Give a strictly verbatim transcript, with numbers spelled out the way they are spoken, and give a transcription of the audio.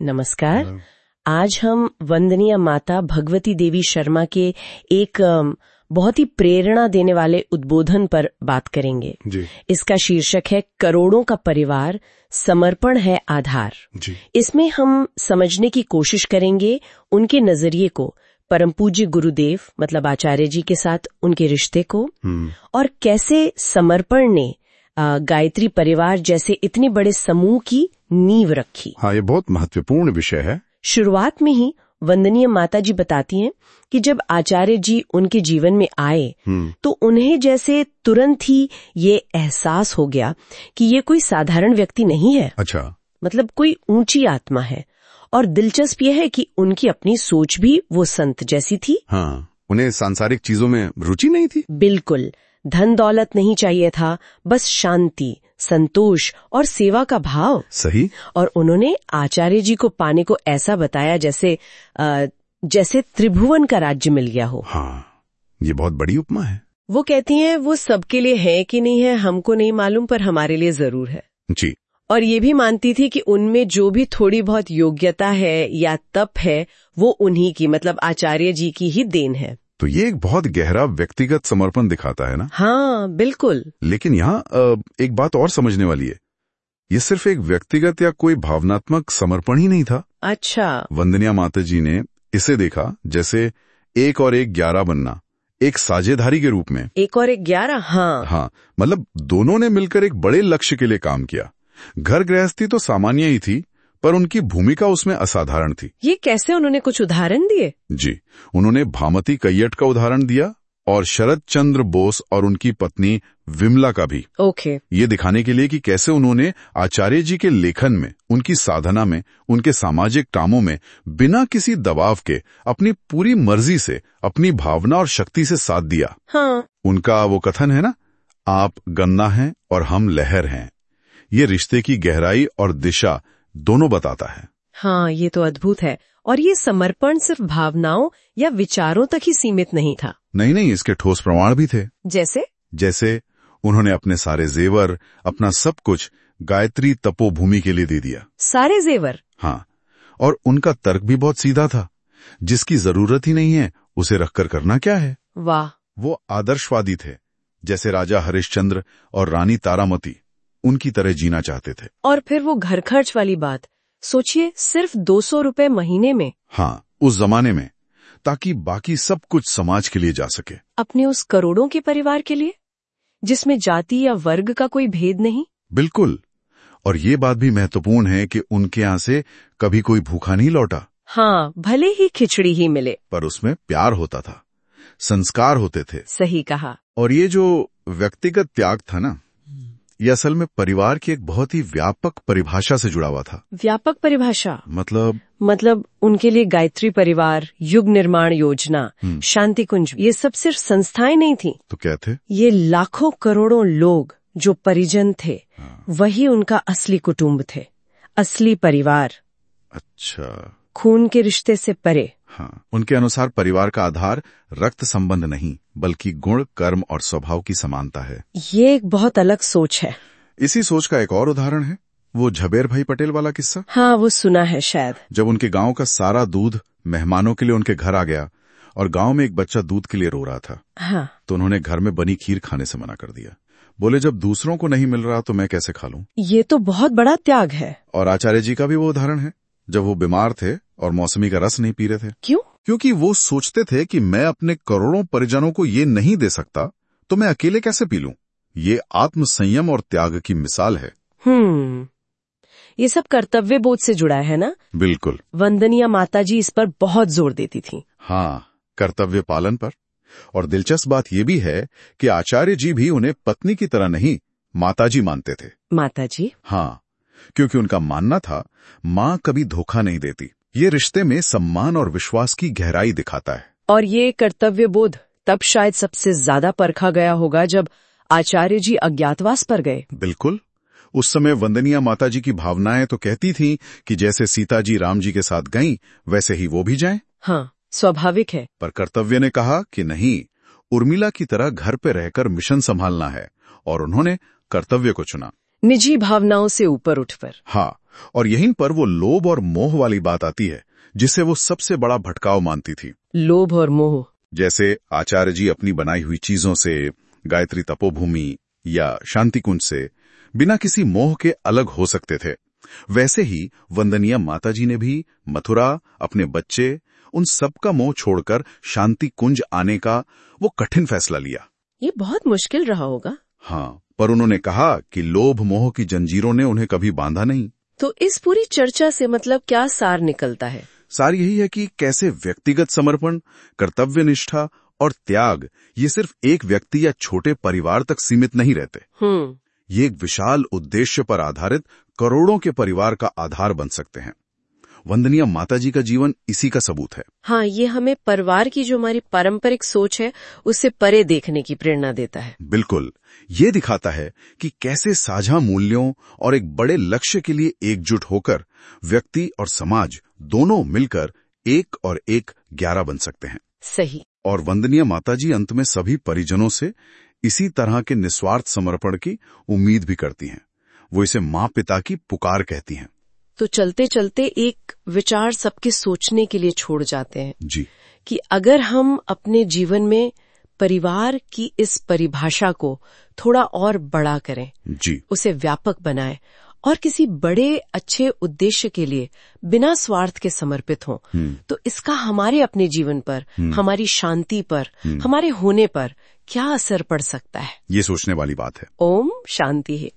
नमस्कार। आज हम वंदनीय माता भगवती देवी शर्मा के एक बहुत ही प्रेरणा देने वाले उद्बोधन पर बात करेंगे जी। इसका शीर्षक है करोड़ों का परिवार, समर्पण है आधार। जी। इसमें हम समझने की कोशिश करेंगे उनके नजरिए को, परम पूज्य गुरुदेव मतलब आचार्य जी के साथ उनके रिश्ते को, और कैसे समर्पण ने गायत्री परिवार जैसे इतने बड़े समूह की नींव रखी। हाँ, ये बहुत महत्वपूर्ण विषय है। शुरुआत में ही वंदनीय माता जी बताती हैं कि जब आचार्य जी उनके जीवन में आए तो उन्हें जैसे तुरंत ही ये एहसास हो गया कि ये कोई साधारण व्यक्ति नहीं है। अच्छा। मतलब कोई ऊंची आत्मा है। और दिलचस्प यह है कि उनकी अपनी सोच भी वो संत जैसी थी। हाँ, उन्हें सांसारिक चीजों में रुचि नहीं थी। बिल्कुल, धन दौलत नहीं चाहिए था, बस शांति, संतोष और सेवा का भाव। सही। और उन्होंने आचार्य जी को पाने को ऐसा बताया जैसे आ, जैसे त्रिभुवन का राज्य मिल गया हो। हाँ, ये बहुत बड़ी उपमा है। वो कहती हैं वो सबके लिए है कि नहीं है हमको नहीं मालूम, पर हमारे लिए जरूर है। जी। और ये भी मानती थी कि उनमें जो भी थोड़ी बहुत योग्यता है या तप है वो उन्हीं की, मतलब आचार्य जी की ही देन है। तो ये एक बहुत गहरा व्यक्तिगत समर्पण दिखाता है ना। हाँ बिल्कुल। लेकिन यहाँ एक बात और समझने वाली है, ये सिर्फ एक व्यक्तिगत या कोई भावनात्मक समर्पण ही नहीं था। अच्छा। वंदनीय माता जी ने इसे देखा जैसे एक और एक ग्यारह बनना, एक साझेदारी के रूप में। एक और एक ग्यारह। हाँ हाँ, मतलब दोनों ने मिलकर एक बड़े लक्ष्य के लिए काम किया। घर गृहस्थी तो सामान्य ही थी, पर उनकी भूमिका उसमें असाधारण थी। ये कैसे? उन्होंने कुछ उदाहरण दिए? जी, उन्होंने भामती कैयट का उदाहरण दिया और शरद चंद्र बोस और उनकी पत्नी विमला का भी। ओके। ये दिखाने के लिए कि कैसे उन्होंने आचार्य जी के लेखन में, उनकी साधना में, उनके सामाजिक कामों में बिना किसी दबाव के अपनी पूरी मर्जी से, अपनी भावना और शक्ति से साथ दिया। हाँ। उनका वो कथन है ना, आप गन्ना हैं और हम लहर हैं। ये रिश्ते की गहराई और दिशा दोनों बताता है। हाँ, ये तो अद्भुत है। और ये समर्पण सिर्फ भावनाओं या विचारों तक ही सीमित नहीं था। नहीं नहीं, इसके ठोस प्रमाण भी थे। जैसे जैसे उन्होंने अपने सारे जेवर, अपना सब कुछ गायत्री तपोभूमि के लिए दे दिया। सारे जेवर? हाँ, और उनका तर्क भी बहुत सीधा था, जिसकी जरूरत ही नहीं है उसे रखकर करना क्या है। वाह। वो आदर्शवादी थे, जैसे राजा हरिश्चंद्र और रानी तारामती उनकी तरह जीना चाहते थे। और फिर वो घर खर्च वाली बात सोचिए, सिर्फ दो सौ रुपए महीने में। हाँ, उस जमाने में, ताकि बाकी सब कुछ समाज के लिए जा सके। अपने उस करोड़ों के परिवार के लिए, जिसमें जाति या वर्ग का कोई भेद नहीं। बिल्कुल। और ये बात भी महत्वपूर्ण है कि उनके यहाँ से कभी कोई भूखा नहीं लौटा। हाँ, भले ही खिचड़ी ही मिले, पर उसमें प्यार होता था, संस्कार होते थे। सही कहा। और ये जो व्यक्तिगत त्याग था ना, ये असल में परिवार की एक बहुत ही व्यापक परिभाषा से जुड़ा हुआ था। व्यापक परिभाषा मतलब मतलब उनके लिए गायत्री परिवार, युग निर्माण योजना, शांति कुंज, ये सब सिर्फ संस्थाएं नहीं थी। तो क्या थे? ये लाखों करोड़ों लोग जो परिजन थे। हाँ। वही उनका असली कुटुंब थे, असली परिवार। अच्छा। खून के रिश्ते से परे। हाँ, उनके अनुसार परिवार का आधार रक्त संबंध नहीं, बल्कि गुण, कर्म और स्वभाव की समानता है। ये एक बहुत अलग सोच है। इसी सोच का एक और उदाहरण है वो झबेर भाई पटेल वाला किस्सा। हाँ, वो सुना है शायद। जब उनके गांव का सारा दूध मेहमानों के लिए उनके घर आ गया और गांव में एक बच्चा दूध के लिए रो रहा था। हाँ। तो उन्होंने घर में बनी खीर खाने से मना कर दिया। बोले, जब दूसरों को नहीं मिल रहा तो मैं कैसे खा लूं। ये तो बहुत बड़ा त्याग है। और आचार्य जी का भी वो उदाहरण है, जब वो बीमार थे और मौसमी का रस नहीं पी रहे थे। क्यों? क्योंकि वो सोचते थे कि मैं अपने करोड़ों परिजनों को ये नहीं दे सकता तो मैं अकेले कैसे पी लूं। ये आत्म संयम और त्याग की मिसाल है। हम्म ये सब कर्तव्य बोध से जुड़ा है ना। बिल्कुल। वंदनीय माता जी इस पर बहुत जोर देती थी। हाँ, कर्तव्य पालन पर। और दिलचस्प बात यह भी है कि आचार्य जी भी उन्हें पत्नी की तरह नहीं, माताजी मानते थे। माताजी? हाँ, क्योंकि उनका मानना था माँ कभी धोखा नहीं देती। ये रिश्ते में सम्मान और विश्वास की गहराई दिखाता है। और ये कर्तव्य बोध तब शायद सबसे ज्यादा परखा गया होगा जब आचार्य जी अज्ञातवास पर गए। बिल्कुल। उस समय वंदनीय माता जी की भावनाएं तो कहती थीं कि जैसे सीता जी राम जी के साथ गईं, वैसे ही वो भी जाएं। हाँ, स्वाभाविक है। पर कर्तव्य ने कहा कि नहीं, उर्मिला की तरह घर पे रहकर मिशन संभालना है, और उन्होंने कर्तव्य को चुना। निजी भावनाओं से ऊपर उठकर। हाँ, और यहीं पर वो लोभ और मोह वाली बात आती है, जिसे वो सबसे बड़ा भटकाव मानती थी। लोभ और मोह। जैसे आचार्य जी अपनी बनाई हुई चीजों से, गायत्री तपोभूमि या शांति कुंज से बिना किसी मोह के अलग हो सकते थे, वैसे ही वंदनीय माताजी ने भी मथुरा, अपने बच्चे, उन सब का मोह छोड़कर शांति कुंज आने का वो कठिन फैसला लिया। ये बहुत मुश्किल रहा होगा। हाँ, पर उन्होंने कहा कि लोभ मोह की जंजीरों ने उन्हें कभी बांधा नहीं। तो इस पूरी चर्चा से मतलब क्या सार निकलता है? सार यही है कि कैसे व्यक्तिगत समर्पण, कर्तव्य निष्ठा और त्याग ये सिर्फ एक व्यक्ति या छोटे परिवार तक सीमित नहीं रहते। हम्म ये एक विशाल उद्देश्य पर आधारित करोड़ों के परिवार का आधार बन सकते हैं। वंदनीय माताजी का जीवन इसी का सबूत है। हाँ, ये हमें परिवार की जो हमारी पारंपरिक सोच है उससे परे देखने की प्रेरणा देता है। बिल्कुल, ये दिखाता है कि कैसे साझा मूल्यों और एक बड़े लक्ष्य के लिए एकजुट होकर व्यक्ति और समाज दोनों मिलकर एक और एक ग्यारह बन सकते हैं। सही। और वंदनीय माताजी अंत में सभी परिजनों से इसी तरह के निस्वार्थ समर्पण की उम्मीद भी करती हैं। वो इसे माँ पिता की पुकार कहती हैं। तो चलते चलते एक विचार सबके सोचने के लिए छोड़ जाते हैं जी, कि अगर हम अपने जीवन में परिवार की इस परिभाषा को थोड़ा और बड़ा करें, जी, उसे व्यापक बनाएं और किसी बड़े अच्छे उद्देश्य के लिए बिना स्वार्थ के समर्पित हों, तो इसका हमारे अपने जीवन पर, हमारी शांति पर, हमारे होने पर क्या असर पड़ सकता है? ये सोचने वाली बात है। ओम शांति है।